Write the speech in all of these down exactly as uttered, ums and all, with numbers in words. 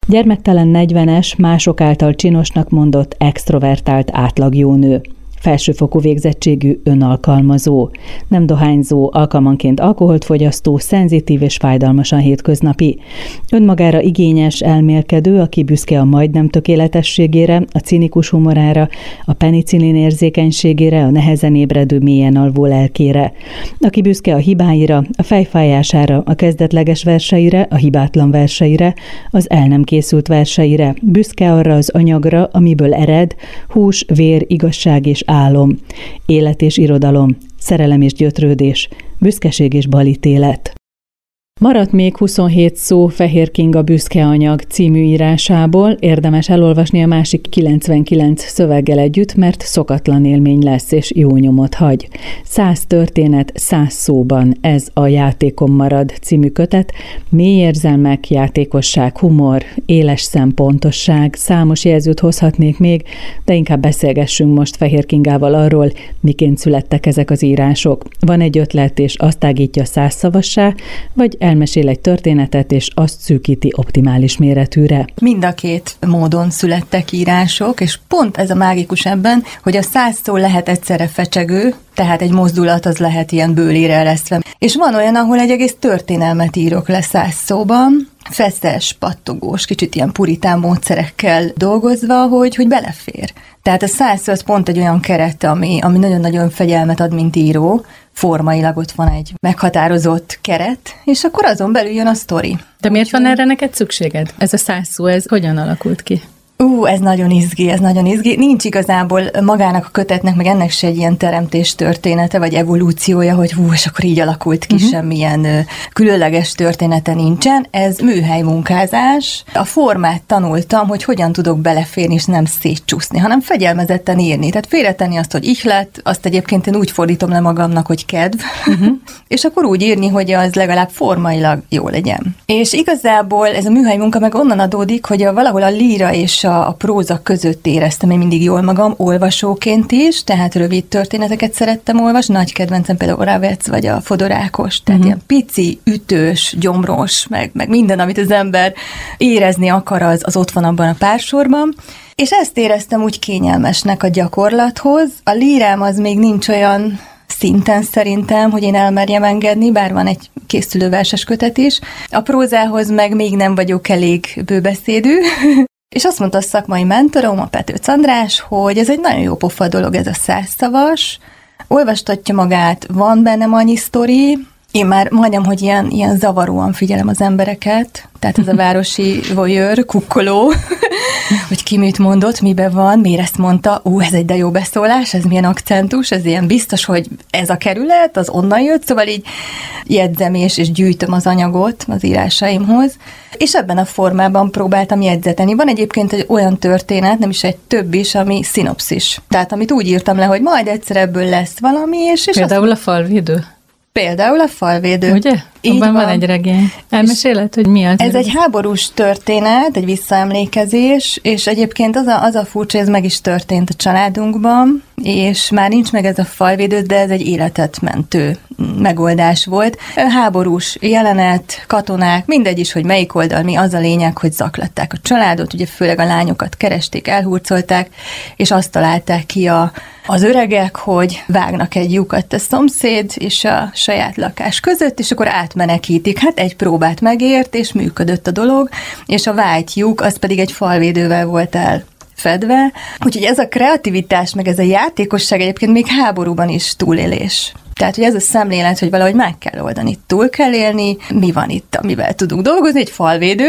Gyermektelen negyvenes, mások által csinosnak mondott extrovertált átlagjónő. Felsőfokú végzettségű önalkalmazó, nem dohányzó, alkalmanként alkoholt fogyasztó, szenzitív és fájdalmasan hétköznapi. Önmagára igényes, elmélkedő, aki büszke a majdnem tökéletességére, a cinikus humorára, a penicillin érzékenységére, a nehezen ébredő, mélyen alvó lelkére. Aki büszke a hibáira, a fejfájására, a kezdetleges verseire, a hibátlan verseire, az el nem készült verseire. Büszke arra az anyagra, amiből ered, hús, vér, igazság és álom, élet és irodalom, szerelem és gyötrődés, büszkeség és balítélet. Maradt még huszonhét szó Fehér Kinga Büszke anyag című írásából, érdemes elolvasni a másik kilencvenkilenc szöveggel együtt, mert szokatlan élmény lesz és jó nyomot hagy. Száz történet, száz szóban, ez a Játékom marad című kötet, mély érzelmek, játékosság, humor, éles szempontosság, számos jelzőt hozhatnék még, de inkább beszélgessünk most Fehér Kingával arról, miként születtek ezek az írások. Van egy ötlet, és azt ágítja százszavassá, vagy elmesél egy történetet, és azt szűkíti optimális méretűre. Mind a két módon születtek írások, és pont ez a mágikus ebben, hogy a száz szó lehet egyszerre fecsegő, tehát egy mozdulat az lehet ilyen bőlére eresztve. És van olyan, ahol egy egész történelmet írok le száz szóban, feszes, pattogós, kicsit ilyen puritán módszerekkel dolgozva, hogy, hogy belefér. Tehát a száz szó az pont egy olyan keret, ami, ami nagyon-nagyon fegyelmet ad, mint író, formailag ott van egy meghatározott keret, és akkor azon belül jön a sztori. De miért van erre neked szükséged? Ez a száz szó, ez hogyan alakult ki? Ú, ez nagyon izgi, ez nagyon izgi. Nincs igazából magának a kötetnek, meg ennek se egy ilyen teremtés története, vagy evolúciója, hogy hú, és akkor így alakult ki, uh-huh. Semmilyen ö, különleges története nincsen. Ez műhely munkázás. A formát tanultam, hogy hogyan tudok beleférni, és nem szétcsúszni, hanem fegyelmezetten írni. Tehát félretenni azt, hogy ihlet, azt egyébként én úgy fordítom le magamnak, hogy kedv, uh-huh. és akkor úgy írni, hogy az legalább formailag jó legyen. És igazából ez a műhely munka meg onnan adódik, hogy a, valahol a líra és a, a próza között éreztem én mindig jól magam, olvasóként is, tehát rövid történeteket szerettem olvasni, nagy kedvencem például Oravec vagy a Fodor Ákos, tehát uh-huh. ilyen pici, ütős, gyomros, meg, meg minden, amit az ember érezni akar, az, az ott van abban a pársorban. És ezt éreztem úgy kényelmesnek a gyakorlathoz. A lírám az még nincs olyan szinten szerintem, hogy én elmerjem engedni, bár van egy készülő verses kötet is. A prózához meg még nem vagyok elég bőbeszédű. És azt mondta a szakmai mentorom, a Petőc András, hogy ez egy nagyon jó pofa dolog, ez a százszavas, olvastatja magát, van bennem annyi sztori, én már majdnem, hogy ilyen, ilyen zavaróan figyelem az embereket, tehát ez a városi voyeur, kukkoló, hogy ki mit mondott, miben van, miért ezt mondta, ú, ez egy de jó beszólás, ez milyen akcentus, ez ilyen biztos, hogy ez a kerület, az onnan jött, szóval így jegyzem és, és gyűjtöm az anyagot az írásaimhoz, és ebben a formában próbáltam jegyzeteni. Van egyébként egy olyan történet, nem is egy több is, ami szinopszis. Tehát amit úgy írtam le, hogy majd egyszer ebből lesz valami, és... és Például azt... a falvédő. Például a falvédő. Ugye? Abban van. van egy regény. Elmeséled, hogy mi az? Ez egy háborús történet, egy visszaemlékezés, és egyébként az a, az a furcsa, ez meg is történt a családunkban, és már nincs meg ez a falvédő, de ez egy életet mentő megoldás volt. Háborús jelenet, katonák, mindegy is, hogy melyik oldal mi, az a lényeg, hogy zaklatták a családot, ugye főleg a lányokat keresték, elhurcolták, és azt találták ki a, az öregek, hogy vágnak egy lyukat a szomszéd és a saját lakás között, és akkor átmenekítik. Hát egy próbát megért, és működött a dolog, és a vájt lyuk, az pedig egy falvédővel volt el fedve. Úgyhogy ez a kreativitás, meg ez a játékosság egyébként még háborúban is túlélés. Tehát, hogy ez a szemlélet, hogy valahogy meg kell oldani, túl kell élni, mi van itt, amivel tudunk dolgozni, egy falvédő,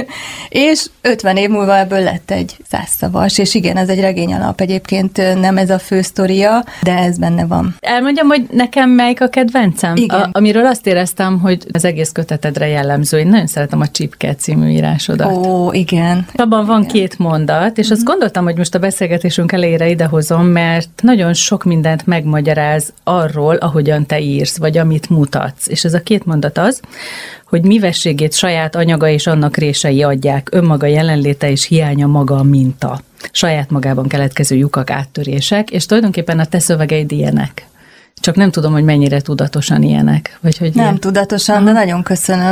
és ötven év múlva ebből lett egy százszavas, és igen, ez egy regény alap egyébként, nem ez a fő sztoria, de ez benne van. Elmondjam, hogy nekem melyik a kedvencem? Igen. A, amiről azt éreztem, hogy az egész kötetedre jellemző. Én nagyon szeretem a Csipke című írásodat. Ó, igen. Abban van igen. két mondat, és mm-hmm. azt gondoltam, hogy most a beszélgetésünk elejére idehozom, mert nagyon sok mindent megmagyaráz arról, ahogyan te írsz, vagy amit mutatsz. És ez a két mondat az, hogy mivességét saját anyaga és annak rései adják, önmaga jelenléte és hiánya maga a minta. Saját magában keletkező lyukak, áttörések, és tulajdonképpen a te szövegeid ilyenek. Csak nem tudom, hogy mennyire tudatosan ilyenek. Vagy hogy nem ilyen. tudatosan, de nagyon köszönöm.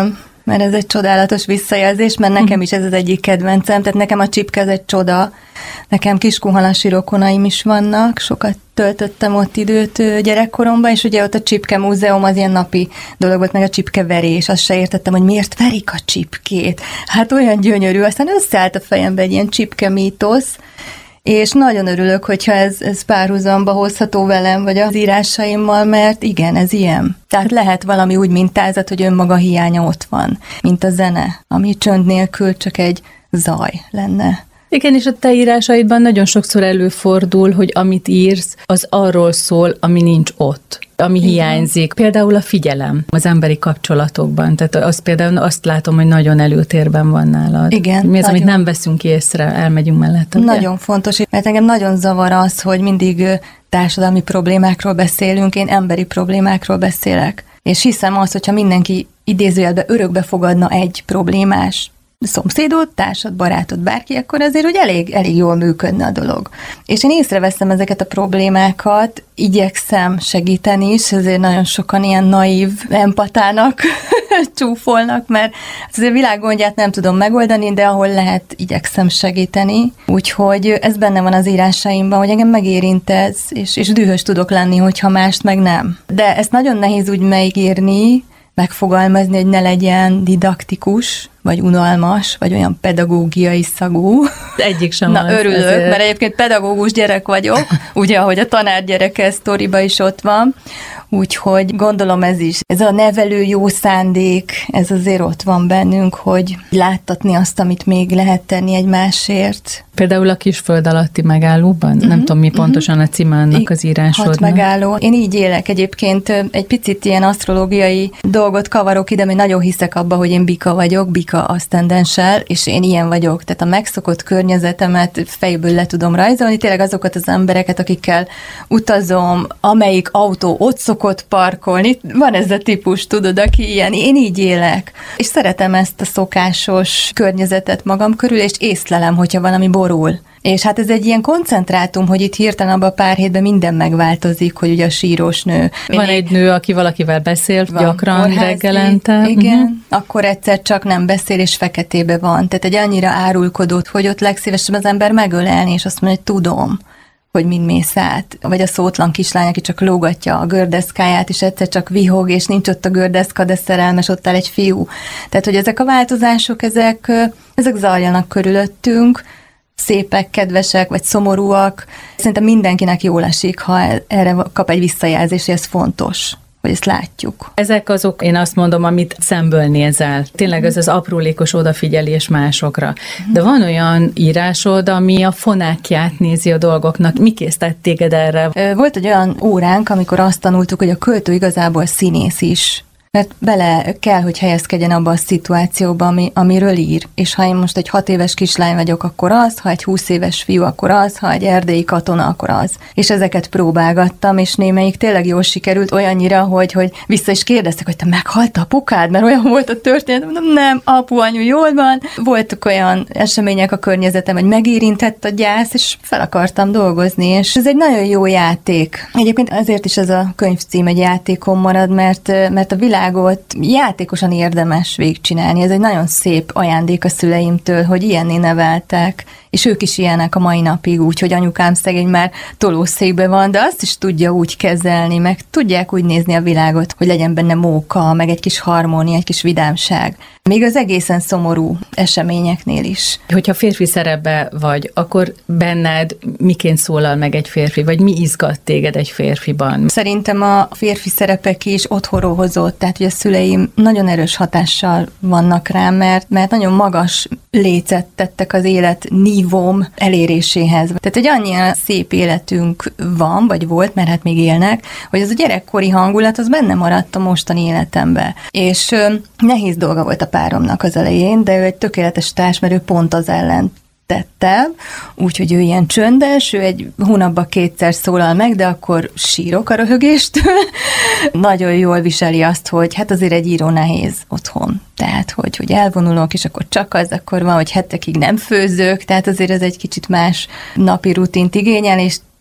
mert ez egy csodálatos visszajelzés, mert nekem is ez az egyik kedvencem, tehát nekem a csipke ez egy csoda. Nekem kiskunhalasi rokonaim is vannak, sokat töltöttem ott időt gyerekkoromban, és ugye ott a Csipke Múzeum az ilyen napi dolog volt, meg a csipkeverés, azt se értettem, hogy miért verik a csipkét. Hát olyan gyönyörű, aztán összeállt a fejembe egy ilyen csipke mítosz, és nagyon örülök, hogyha ez, ez párhuzamba hozható velem, vagy az írásaimmal, mert igen, ez ilyen. Tehát lehet valami úgy mintázat, hogy önmaga hiánya ott van, mint a zene, ami csönd nélkül csak egy zaj lenne. Igen, és a te írásaidban nagyon sokszor előfordul, hogy amit írsz, az arról szól, ami nincs ott, ami igen. hiányzik. Például a figyelem az emberi kapcsolatokban. Tehát azt például azt látom, hogy nagyon előtérben van nálad. Igen. Mi az, amit nem veszünk észre, elmegyünk mellette. Nagyon ugye? Fontos, mert engem nagyon zavar az, hogy mindig társadalmi problémákról beszélünk, én emberi problémákról beszélek. És hiszem azt, hogyha mindenki idézőjelben örökbe fogadna egy problémás szomszédod, társad, barátod, bárki, akkor azért úgy elég, elég jól működne a dolog. És én észreveszem ezeket a problémákat, igyekszem segíteni is, ezért nagyon sokan ilyen naív empatának csúfolnak, mert azért világgondját nem tudom megoldani, de ahol lehet, igyekszem segíteni. Úgyhogy ez benne van az írásaimban, hogy engem megérint ez, és, és dühös tudok lenni, hogyha mást meg nem. De ezt nagyon nehéz úgy megírni, megfogalmazni, hogy ne legyen didaktikus, vagy unalmas, vagy olyan pedagógiai szagú. Egyik sem Na, az, örülök, ezért. mert egyébként pedagógus gyerek vagyok, ugye, ahogy a tanár gyereke sztoriba is ott van, úgyhogy gondolom ez is. Ez a nevelő jó szándék, ez azért ott van bennünk, hogy láttatni azt, amit még lehet tenni egymásért. Például a Kisföld alatti megállóban? Uh-huh, nem tudom, mi pontosan a címe annak az írásodnak. Hat megálló. Én így élek egyébként, egy picit ilyen asztrológiai dolgot kavarok ide, mert nagyon hiszek abba, hogy én bika vagyok, bika aszcendenssel, és én ilyen vagyok. Tehát a megszokott környezetemet fejből le tudom rajzolni, tényleg azokat az embereket, akikkel utazom, amelyik autó ott szokott parkolni. Van ez a típus, tudod, aki ilyen. Én így élek. És szeretem ezt a szokásos környezetet magam körül, és észlelem, hogyha valami borul. És hát ez egy ilyen koncentrátum, hogy itt hirtelen abban a pár hétben minden megváltozik, hogy ugye a sírós nő. Van Mindig egy nő, aki valakivel beszélt van, gyakran kórházi, reggelente. Igen, uh-huh. Akkor egyszer csak nem beszél, és feketébe van. Tehát egy annyira árulkodott, hogy ott legszívesebb az ember megölelni, és azt mondja, hogy tudom, hogy mind mész át. Vagy a szótlan kislány, aki csak lógatja a gördeszkáját, és egyszer csak vihog, és nincs ott a gördeszka, de szerelmes, ott áll egy fiú. Tehát, hogy ezek a változások, ezek, ezek zajlanak körülöttünk, szépek, kedvesek, vagy szomorúak. Szerintem mindenkinek jól esik, ha erre kap egy visszajelzést, hogy ez fontos, hogy ezt látjuk. Ezek azok, én azt mondom, amit szemből nézel. Tényleg ez az aprólékos odafigyelés másokra. De van olyan írásod, ami a fonákját nézi a dolgoknak. Mi késztett téged erre? Volt egy olyan óránk, amikor azt tanultuk, hogy a költő igazából színész is. Mert bele kell, hogy helyezkedjen abba a szituációba, ami, amiről ír. És ha én most egy hat éves kislány vagyok, akkor az, ha egy húsz éves fiú, akkor az, ha egy erdélyi katona, akkor az. És ezeket próbálgattam, és némelyik tényleg jól sikerült, olyannyira, hogy, hogy vissza is kérdeztek, hogy te meghalt apukád, mert olyan volt a történet. Mondom, nem, apu, anyu, jól van. Voltak olyan események a környezetem, hogy megérintett a gyász, és fel akartam dolgozni, és ez egy nagyon jó játék. Egyébként azért is ez a könyvcím egy játékon marad, mert, mert a világ játékosan érdemes végigcsinálni. Ez egy nagyon szép ajándék a szüleimtől, hogy ilyenné neveltek, és ők is ilyenek a mai napig, úgyhogy anyukám szegény már tolószékben van, de azt is tudja úgy kezelni, meg tudják úgy nézni a világot, hogy legyen benne móka, meg egy kis harmónia, egy kis vidámság. Még az egészen szomorú eseményeknél is. Hogyha férfi szerepbe vagy, akkor benned miként szólal meg egy férfi, vagy mi izgat téged egy férfiban? Szerintem a férfi szerepek is otthonról hozott, tehát hogy a szüleim nagyon erős hatással vannak rám, mert, mert nagyon magas lécet tettek az élet nívóm eléréséhez. Tehát egy annyira szép életünk van, vagy volt, mert hát még élnek, hogy az a gyerekkori hangulat az benne maradt a mostani életembe. És ö, nehéz dolga volt a páromnak az elején, de ő egy tökéletes társ, mert ő pont az ellen tettem, úgyhogy ő ilyen csöndes, ő egy hónapban kétszer szólal meg, de akkor sírok a röhögéstől. Nagyon jól viseli azt, hogy hát azért egy író nehéz otthon. Tehát, hogy, hogy elvonulok, és akkor csak az, akkor van, hogy hetekig nem főzök, tehát azért ez egy kicsit más napi rutint igényel, és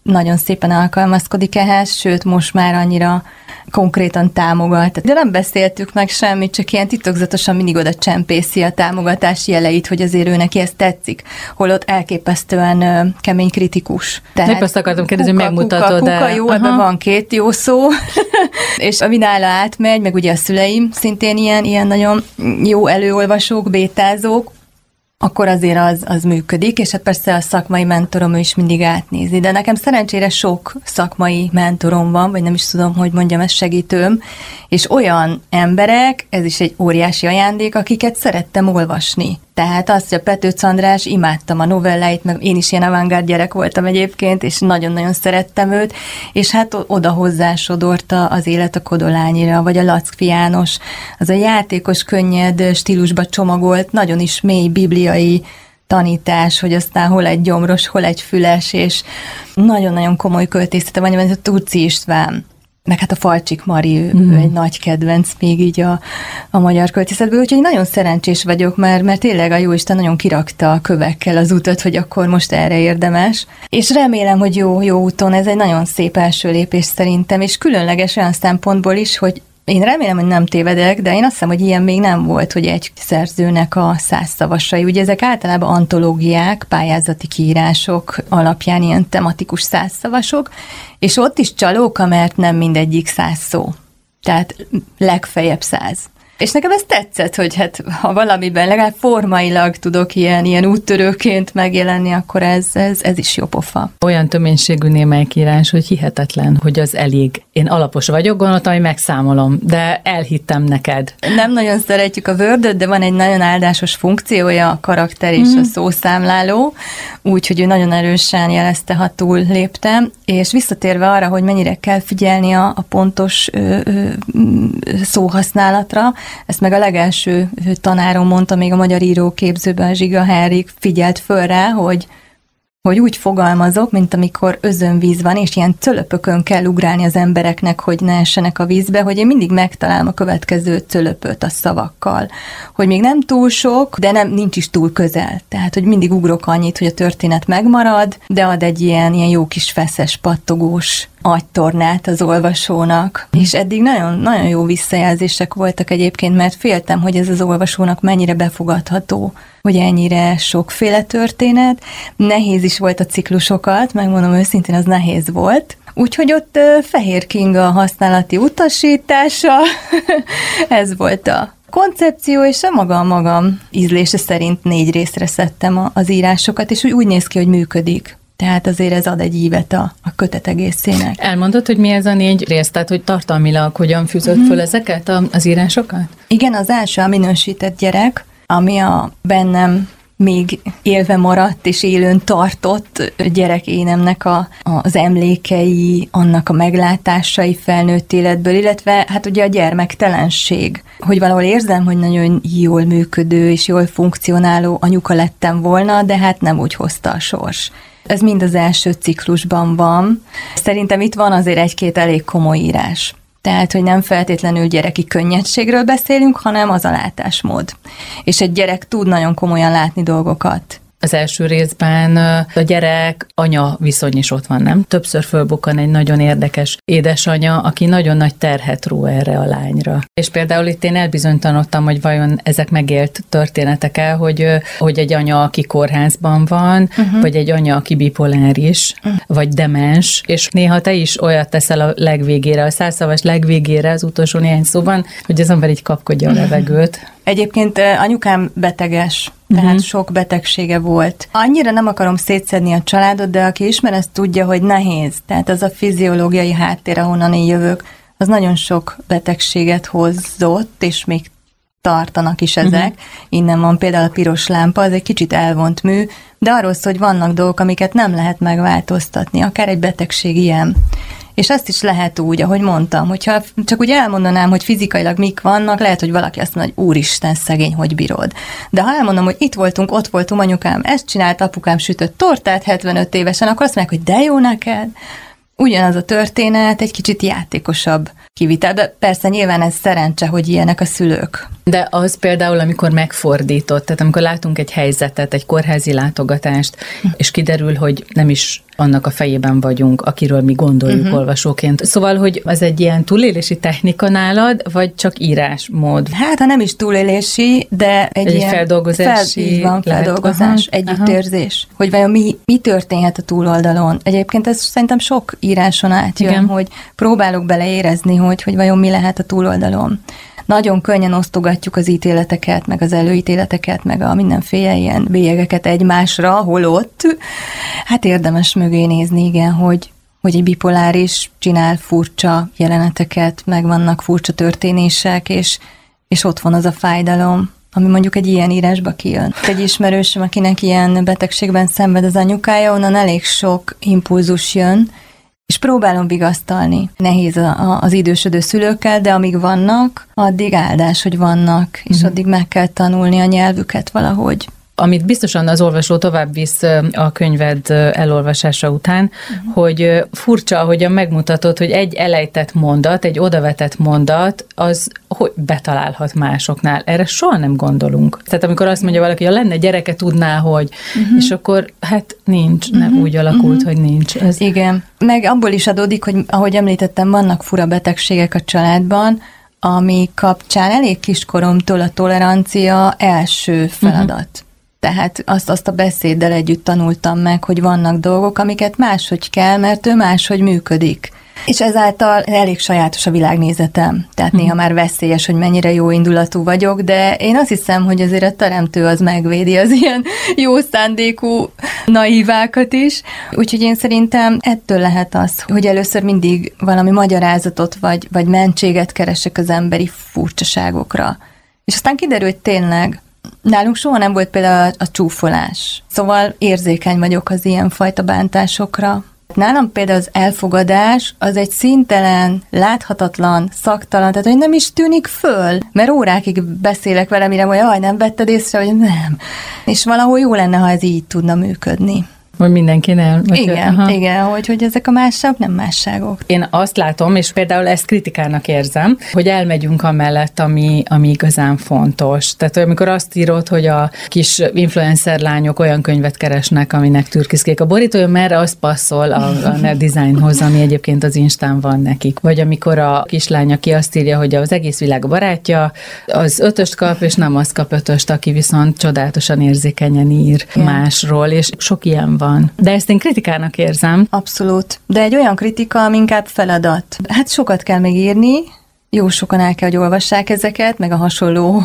nagyon szépen alkalmazkodik ehhez, sőt, most már annyira konkrétan támogat. De nem beszéltük meg semmit, csak ilyen titokzatosan mindig oda csempészi a támogatási jeleit, hogy azért ő neki ez tetszik, holott elképesztően uh, kemény kritikus. Tehát azt akartam kérdezni, hogy megmutatod. Kuka, kuka, jó, ebben van két jó szó, és ami nála átmegy, meg ugye a szüleim szintén ilyen, ilyen nagyon jó előolvasók, bétázók, akkor azért az, az működik, és hát persze a szakmai mentorom ő is mindig átnézi. De nekem szerencsére sok szakmai mentorom van, vagy nem is tudom, hogy mondjam, ez segítőm, és olyan emberek, ez is egy óriási ajándék, akiket szerettem olvasni. Tehát azt, hogy a Petőc András, imádtam a novelláit, meg én is ilyen avantgárd gyerek voltam egyébként, és nagyon-nagyon szerettem őt, és hát oda hozzásodorta az Élet a Kodolányira, vagy a Lackfi János, az a játékos, könnyed stílusba csomagolt, nagyon is mély bibliai tanítás, hogy aztán hol egy gyomros, hol egy füles, és nagyon-nagyon komoly költészete van, ez a Turci István. Meg hát a Falcsik Mari, ő, mm. ő egy nagy kedvenc még így a, a magyar költészetből, úgyhogy nagyon szerencsés vagyok, mert, mert tényleg a Jóisten nagyon kirakta a kövekkel az utat, hogy akkor most erre érdemes. És remélem, hogy jó, jó úton, ez egy nagyon szép első lépés szerintem, és különleges olyan szempontból is, hogy én remélem, hogy nem tévedek, de én azt hiszem, hogy ilyen még nem volt, hogy egy szerzőnek a száz szavasai. Ugye ezek általában antológiák, pályázati kiírások alapján ilyen tematikus százszavasok, és ott is csalóka, mert nem mindegyik száz szó. Tehát legfeljebb száz. És nekem ez tetszett, hogy hát ha valamiben legalább formailag tudok ilyen, ilyen úttörőként megjelenni, akkor ez, ez, ez is jó pofa. Olyan töménységű némelyikírás, hogy hihetetlen, hogy az elég. Én alapos vagyok, gondoltam, hogy megszámolom, de elhittem neked. Nem nagyon szeretjük a Word-öt, de van egy nagyon áldásos funkciója, a karakter és mm. a szószámláló, úgyhogy ő nagyon erősen jelezte, ha túl léptem, és visszatérve arra, hogy mennyire kell figyelni a, a pontos ö, ö, szóhasználatra, ezt meg a legelső tanárom mondta még a magyar íróképzőben, Zsiga Henrik figyelt föl rá, hogy, hogy úgy fogalmazok, mint amikor özönvíz van, és ilyen cölöpökön kell ugrálni az embereknek, hogy ne essenek a vízbe, hogy én mindig megtalálom a következő cölöpöt a szavakkal. Hogy még nem túl sok, de nem, nincs is túl közel. Tehát, hogy mindig ugrok annyit, hogy a történet megmarad, de ad egy ilyen, ilyen jó kis feszes, pattogós agytornát az olvasónak. És eddig nagyon, nagyon jó visszajelzések voltak egyébként, mert féltem, hogy ez az olvasónak mennyire befogadható, hogy ennyire sokféle történet. Nehéz is volt a ciklusokat, megmondom őszintén, az nehéz volt. Úgyhogy ott uh, Fehér Kinga használati utasítása, ez volt a koncepció, és a magam magam ízlése szerint négy részre szedtem a, az írásokat, és úgy, úgy néz ki, hogy működik. Tehát azért ez ad egy ívet a, a kötet egészének. Elmondod, hogy mi ez a négy rész? Tehát, hogy tartalmilag hogyan fűzött mm-hmm. föl ezeket a, az írásokat? Igen, az első a minősített gyerek, ami a bennem még élve maradt és élőn tartott gyerekénemnek a, az emlékei, annak a meglátásai felnőtt életből, illetve hát ugye a gyermektelenség, hogy valahol érzem, hogy nagyon jól működő és jól funkcionáló anyuka lettem volna, de hát nem úgy hozta a sors. Ez mind az első ciklusban van. Szerintem itt van azért egy-két elég komoly írás. Tehát, hogy nem feltétlenül gyereki könnyedségről beszélünk, hanem az a látásmód. És egy gyerek tud nagyon komolyan látni dolgokat. Az első részben a gyerek-anya viszony is ott van, nem? Többször fölbukkan egy nagyon érdekes édesanya, aki nagyon nagy terhet ró erre a lányra. És például itt én elbizonytalanodtam, hogy vajon ezek megélt történetek-e, hogy, hogy egy anya, aki kórházban van, uh-huh. vagy egy anya, aki bipoláris, uh-huh. vagy demens, és néha te is olyat teszel a legvégére, a százszavas legvégére, az utolsó néhány szóban, hogy az ember így kapkodja a levegőt. Egyébként anyukám beteges, tehát uh-huh. sok betegsége volt. Annyira nem akarom szétszedni a családot, de aki ismer, ezt tudja, hogy nehéz. Tehát az a fiziológiai háttér, ahonnan én jövök, az nagyon sok betegséget hozott, és még tartanak is ezek. Uh-huh. Innen van például a piros lámpa, az egy kicsit elvont mű, de arról szól, hogy vannak dolgok, amiket nem lehet megváltoztatni, akár egy betegség ilyen. És ezt is lehet úgy, ahogy mondtam, hogyha csak úgy elmondanám, hogy fizikailag mik vannak, lehet, hogy valaki azt mondja, hogy úristen, szegény, hogy bírod. De ha elmondom, hogy itt voltunk, ott voltunk, anyukám ezt csinált, apukám sütött tortát hetvenöt évesen, akkor azt mondják, hogy de jó neked. Ugyanaz a történet, egy kicsit játékosabb kivitel, de persze nyilván ez szerencse, hogy ilyenek a szülők. De az például, amikor megfordított, tehát amikor látunk egy helyzetet, egy kórházi látogatást, és kiderül, hogy nem is annak a fejében vagyunk, akiről mi gondoljuk uh-huh. olvasóként. Szóval, hogy az egy ilyen túlélési technika nálad, vagy csak írásmód? Hát, ha nem is túlélési, de egy, egy ilyen feldolgozási fel, így van, feldolgozás, aha, együttérzés. Aha. Hogy vajon mi, mi történhet a túloldalon. Egyébként ez szerintem sok íráson átjön, igen. hogy próbálok beleérezni, hogy, hogy vajon mi lehet a túloldalon. Nagyon könnyen osztogatjuk az ítéleteket, meg az előítéleteket, meg a mindenféle ilyen bélyegeket egymásra, holott. Hát érdemes mögé nézni, igen, hogy, hogy egy bipoláris csinál furcsa jeleneteket, meg vannak furcsa történések, és, és ott van az a fájdalom, ami mondjuk egy ilyen írásba kijön. Egy ismerősöm, akinek ilyen betegségben szenved az anyukája, onnan elég sok impulzus jön, és próbálom vigasztalni. Nehéz a, a, az idősödő szülőkkel, de amíg vannak, addig áldás, hogy vannak, és mm. addig meg kell tanulni a nyelvüket valahogy. Amit biztosan az olvasó tovább visz a könyved elolvasása után, uh-huh. hogy furcsa, ahogyan megmutatod, hogy egy elejtett mondat, egy odavetett mondat, az hogy betalálhat másoknál. Erre soha nem gondolunk. Tehát amikor azt mondja valaki, hogy ha lenne gyereke, tudná, hogy, uh-huh. és akkor hát nincs, nem uh-huh. úgy alakult, uh-huh. hogy nincs. Ez... Igen. Meg abból is adódik, hogy ahogy említettem, vannak fura betegségek a családban, ami kapcsán elég kiskoromtól a tolerancia első feladat. Uh-huh. Tehát azt, azt a beszéddel együtt tanultam meg, hogy vannak dolgok, amiket máshogy kell, mert ő máshogy működik. És ezáltal elég sajátos a világnézetem. Tehát hmm. néha már veszélyes, hogy mennyire jó indulatú vagyok, de én azt hiszem, hogy azért a teremtő az megvédi az ilyen jó szándékú naívákat is. Úgyhogy én szerintem ettől lehet az, hogy először mindig valami magyarázatot vagy, vagy mentséget keresek az emberi furcsaságokra. És aztán kiderül, hogy tényleg nálunk soha nem volt például a csúfolás. Szóval érzékeny vagyok az ilyenfajta bántásokra. Nálam például az elfogadás az egy színtelen, láthatatlan, szaktalan, tehát hogy nem is tűnik föl, mert órákig beszélek vele, mire mondja, jaj, nem vetted észre, hogy nem. És valahol jó lenne, ha ez így tudna működni. Hogy mindenkinél. Igen, aha. igen, hogy, hogy ezek a másságok nem másságok. Én azt látom, és például ezt kritikának érzem, hogy elmegyünk amellett, ami, ami igazán fontos. Tehát amikor azt írod, hogy a kis influencer lányok olyan könyvet keresnek, aminek türkiszkék a borítója, merre az passzol a, a nerd designhoz, ami egyébként az Instán van nekik. Vagy amikor a kislány, aki azt írja, hogy az egész világ a barátja, az ötöst kap, és nem az kap ötöst, aki viszont csodálatosan érzékenyen ír igen. másról, és sok ilyen van. Van. De ezt én kritikának érzem. Abszolút. De egy olyan kritika, ami inkább feladat. Hát sokat kell még írni, jó sokan el kell, hogy olvassák ezeket, meg a hasonló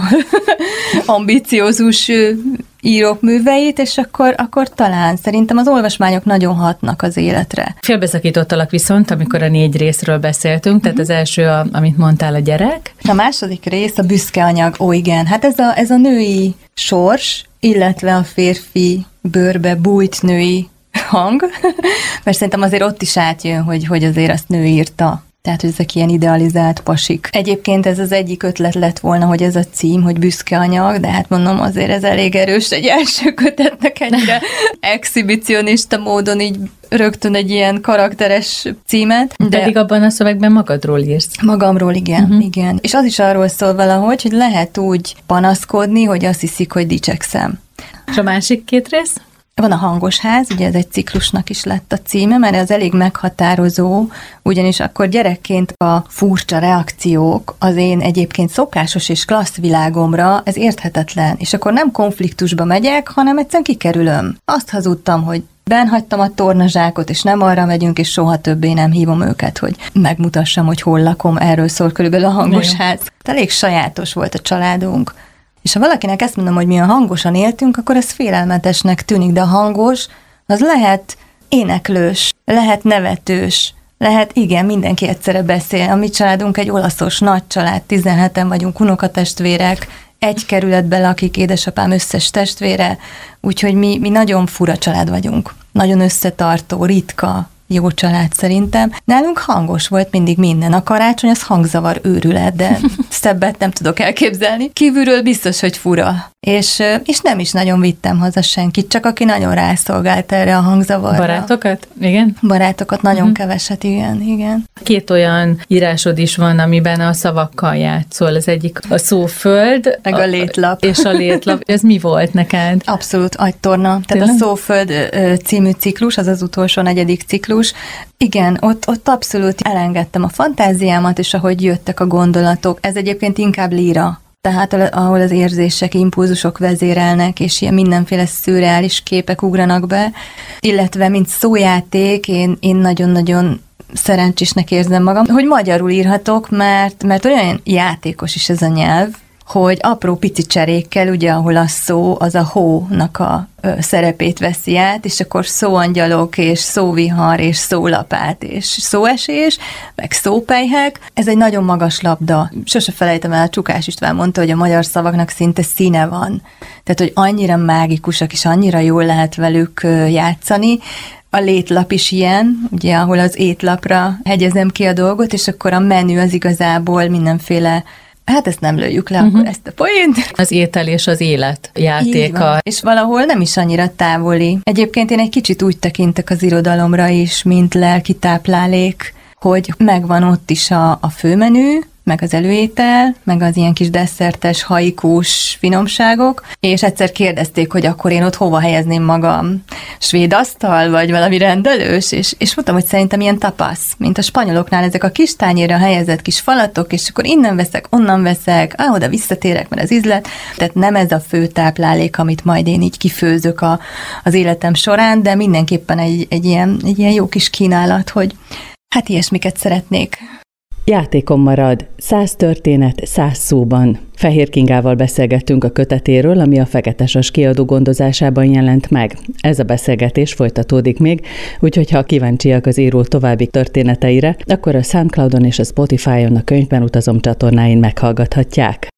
ambiciózus írók műveit, és akkor, akkor talán szerintem az olvasmányok nagyon hatnak az életre. Félbeszakítottalak viszont, amikor a négy részről beszéltünk, tehát az első, a, amit mondtál, a gyerek. A második rész a büszke anyag. Ó, igen, hát ez a, ez a női sors, illetve a férfi bőrbe bújt női hang, mert szerintem azért ott is átjön, hogy, hogy azért azt nő írta. Tehát, hogy ezek ilyen idealizált pasik. Egyébként ez az egyik ötlet lett volna, hogy ez a cím, hogy büszke anyag, de hát mondom, azért ez elég erős egy első kötetnek ennyire exhibicionista módon így rögtön egy ilyen karakteres címet. De pedig abban a szövegben magadról írsz. Magamról, igen, uh-huh. igen. És az is arról szól valahogy, hogy lehet úgy panaszkodni, hogy azt hiszik, hogy dicsekszem. És a másik két rész? Van a hangos ház, ugye ez egy ciklusnak is lett a címe, mert ez elég meghatározó, ugyanis akkor gyerekként a furcsa reakciók az én egyébként szokásos és klassz világomra, ez érthetetlen, és akkor nem konfliktusba megyek, hanem egyszerűen kikerülöm. Azt hazudtam, hogy benhagytam a tornazsákot, és nem arra megyünk, és soha többé nem hívom őket, hogy megmutassam, hogy hol lakom, erről szól körülbelül a hangos ház. Elég sajátos volt a családunk. És ha valakinek ezt mondom, hogy mi a hangosan éltünk, akkor ez félelmetesnek tűnik, de a hangos az lehet éneklős, lehet nevetős, lehet, igen, mindenki egyszerre beszél. A mi családunk egy olaszos nagy család, tizenheten vagyunk, unokatestvérek, egy kerületben lakik édesapám összes testvére, úgyhogy mi, mi nagyon fura család vagyunk. Nagyon összetartó, ritka, jó család szerintem. Nálunk hangos volt mindig minden. A karácsony az hangzavar őrület, de szebbet nem tudok elképzelni. Kívülről biztos, hogy fura. És, és nem is nagyon vittem haza senkit, csak aki nagyon rászolgált erre a hangzavarra. Barátokat? Igen? Barátokat nagyon uh-huh. keveset, igen, igen. Két olyan írásod is van, amiben a szavakkal játszol. Az egyik a szóföld, meg a, a létlap. És a létlap. Ez mi volt neked? Abszolút agytorna. Tehát Tényleg? A Szóföld című ciklus, az az utolsó negyedik ciklus. Igen, ott, ott abszolút elengedtem a fantáziámat, és ahogy jöttek a gondolatok. Ez egyébként inkább líra. Tehát ahol az érzések, impulzusok vezérelnek, és ilyen mindenféle szürreális képek ugranak be, illetve mint szójáték, én, én nagyon-nagyon szerencsésnek érzem magam, hogy magyarul írhatok, mert, mert olyan játékos is ez a nyelv, hogy apró pici cserékkel, ugye, ahol a szó, az a hónak a ö, szerepét veszi át, és akkor szóangyalok, és szóvihar, és szólapát, és szóesés, meg szópelyhek. Ez egy nagyon magas labda. Sose felejtem el, Csukás István mondta, hogy a magyar szavaknak szinte színe van. Tehát, hogy annyira mágikusak, és annyira jól lehet velük ö, játszani. A létlap is ilyen, ugye, ahol az étlapra hegyezem ki a dolgot, és akkor a menü az igazából mindenféle. Hát ezt nem lőjük le, uh-huh. akkor ezt a poént. Az étel és az élet játéka. És valahol nem is annyira távoli. Egyébként én egy kicsit úgy tekintek az irodalomra is, mint lelki táplálék, hogy megvan ott is a, a főmenü, meg az előétel, meg az ilyen kis desszertes, haikus finomságok, és egyszer kérdezték, hogy akkor én ott hova helyezném magam, svéd asztal, vagy valami rendelős, és, és mondtam, hogy szerintem ilyen tapasz, mint a spanyoloknál ezek a kis tányérra helyezett kis falatok, és akkor innen veszek, onnan veszek, ah, oda visszatérek, mert az ízlet, tehát nem ez a fő táplálék, amit majd én így kifőzök a, az életem során, de mindenképpen egy, egy, ilyen, egy ilyen jó kis kínálat, hogy hát ilyesmiket szeretnék. Játékon marad, száz történet, száz szóban. Fehér Kingával beszélgettünk a kötetéről, ami a Feketesas kiadó gondozásában jelent meg. Ez a beszélgetés folytatódik még, úgyhogy ha kíváncsiak az író további történeteire, akkor a SoundCloudon és a Spotify-on a Könyvben utazom csatornáin meghallgathatják.